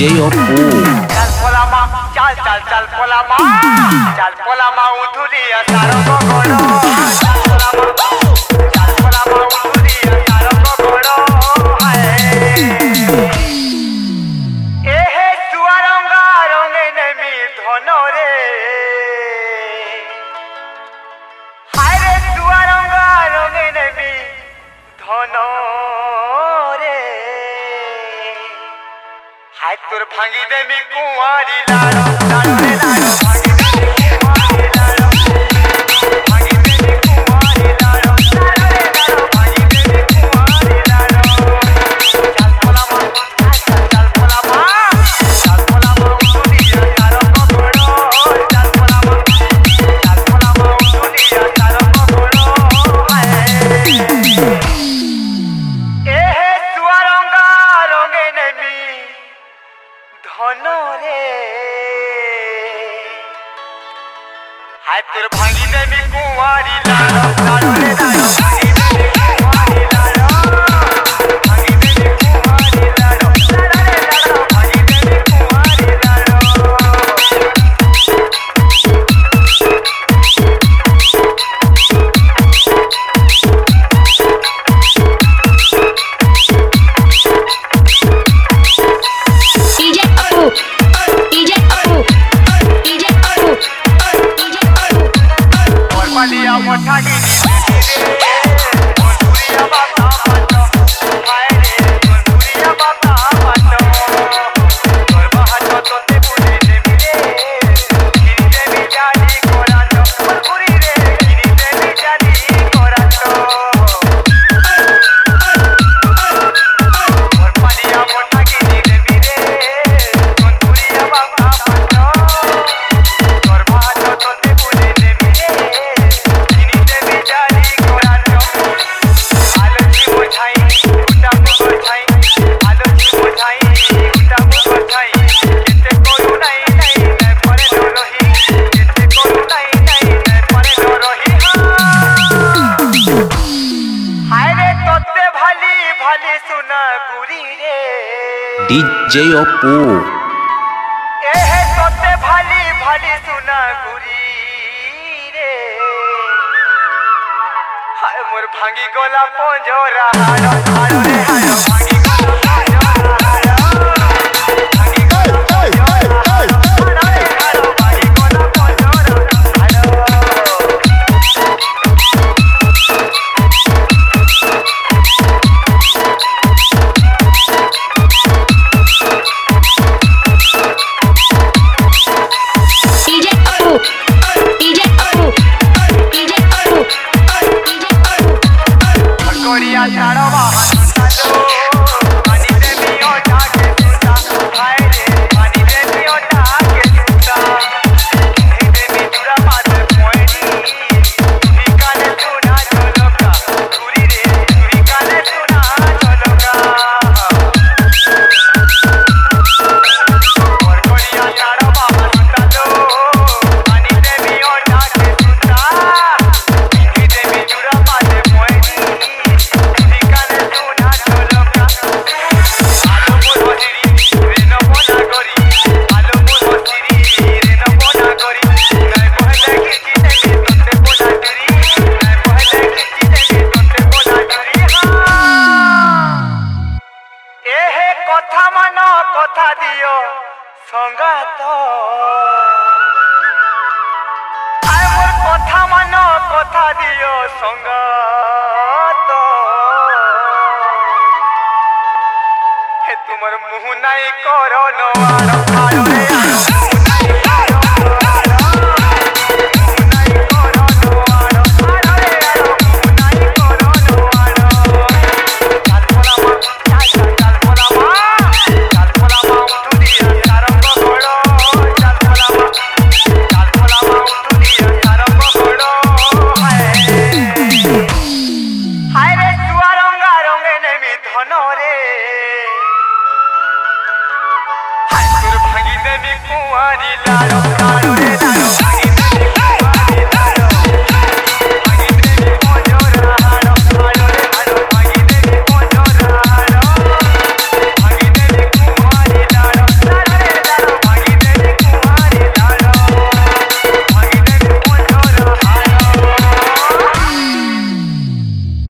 DJ Oppo. Chal polama, chal chal chal polama, chal polama utulia saro gogoro. Chal polama utulia saro gogoro. Ehe suaranga ronge nemi dhonore. Hai re suaranga ronge nemi dhonore. हाय तुर भांगी दे मी कुंवारी लाडो लाडो रे लाडो भांगी दे मी कुंवारी लाडो भांगी दे मी कुंवारी लाडो लाडो रे लाडो भांगी दे मी कुंवारी लाडो चल पोलामा चल पोलामा उतुलिया तारो पगड़ो चल पोलामा उतुलिया तारो पगड़ो ए हे सुरंगा रंगे नेमी धनरे हाय तुर भांगी दे मी कुंवारी लाडो लाडो रे लाडो भांगी दे मी कुंवारी लाडो भांगी दे मी कुंवारी लाडो लाडो रे लाडो भांगी दे मी कुंवारी लाडो Malia mothagi ni re Gonduriya bata mato Hai re Gonduriya bata mato Gorba hato tote puri de mile Giri de mi jali korato Puri re giri de mi jali korato Malia mothagi ni re Gonduriya bata mato Gorba hato tote puri de mile DJ Oppo. एहे तोते भाली भाली सुना गुरी रे हाय मोर भांगी गोला पंजोरा हाडो हाडो रे हाडो भांगी गोला पंजोरा हाडो भांगी गोला पंजोरा हाडो हाडो रे हाडो भांगी गोला पंजोरा हाडो Korea charo bahan salo pani de miyo jaake suta hai re pani de miyo jaake suta he de mi dura mate poeni tumi kane tuna choloka guri re tumi kane tuna choloka Korea charo bahan salo pani de miyo jaake suta he de mi dura mate poeni কথা মান কথা দিও সঙ্গাত আয় মোর কথা মান কথা দিও সঙ্গাত হে তোমার মুহ নাই করো নওয়াড় আড়ো রে कुंवारी लाडो लाडो रे